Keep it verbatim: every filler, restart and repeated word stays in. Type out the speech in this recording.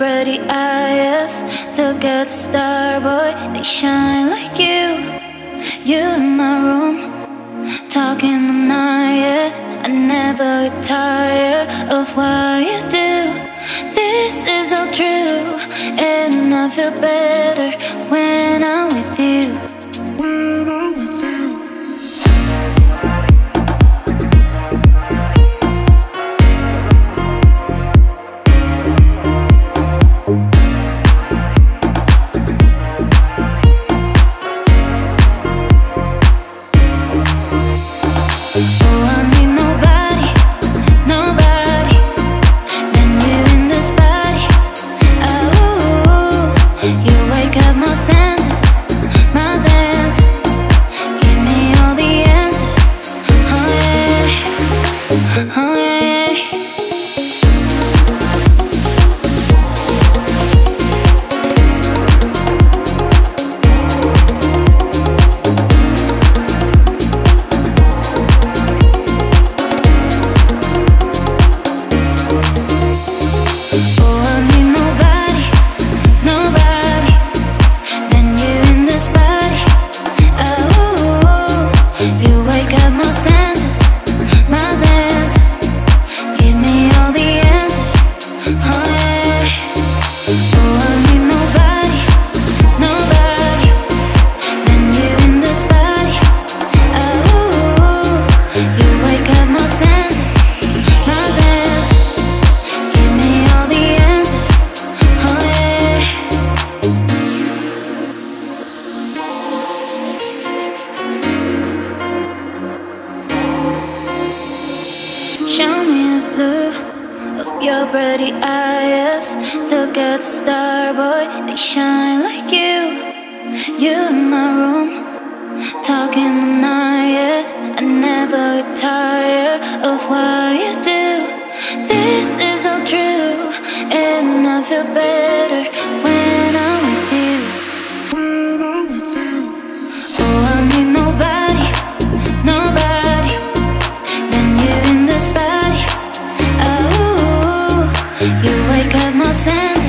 pretty eyes. Look at the star, boy, they shine like you. You in my room, talking all night, yeah. I never get tired of what you do. This is all true, and I feel better when I'm with you. When I'm with you. Your pretty eyes, look at the star, boy, they shine like you. You in my room, talking all night, yeah. I never get tired of what you do. This is all true, and I feel better when I'm with you. When I'm with you. Oh, I need nobody, nobody than you in this body. Oh, you wake up my senses.